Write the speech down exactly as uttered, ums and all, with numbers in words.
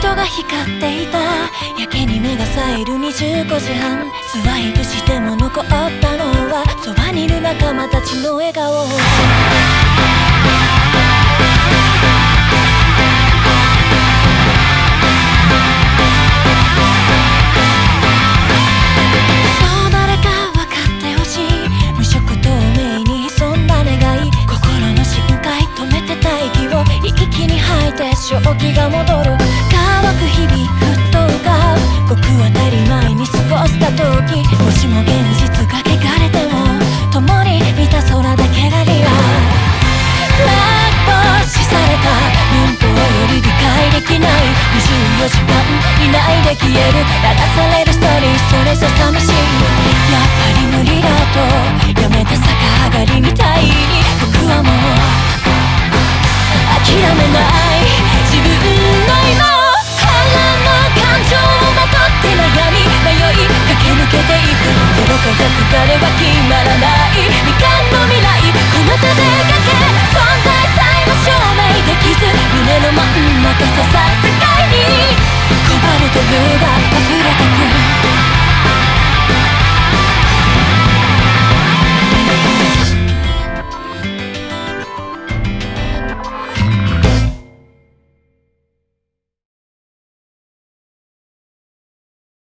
所が光っていた。やけに目が冴えるにじゅうごじはん。スワイプしても残ったのはそばにいる仲間たちの笑顔。そう誰か分かってほしい。無色透明にそんな願い。心の深海止めて大気を息に吐いて正気が戻る。乾く日々ふっと浮かぶ。ごく当たり前に過ごした時、もしも現実が汚れても共に見た空だけがリアル。ラップ視された文法より理解できない。にじゅうよじかん以内で消える流されるストーリー、それじゃ寂しい。やっぱり無理だとやめた逆上がりみたいに僕はもう諦めない自分の今を。腹の感情をまとって悩み迷い駆け抜けていく。ゼロかひゃくかでは決まらない未完の未来。この手でかけ存在さえも証明できず、胸の真ん中支え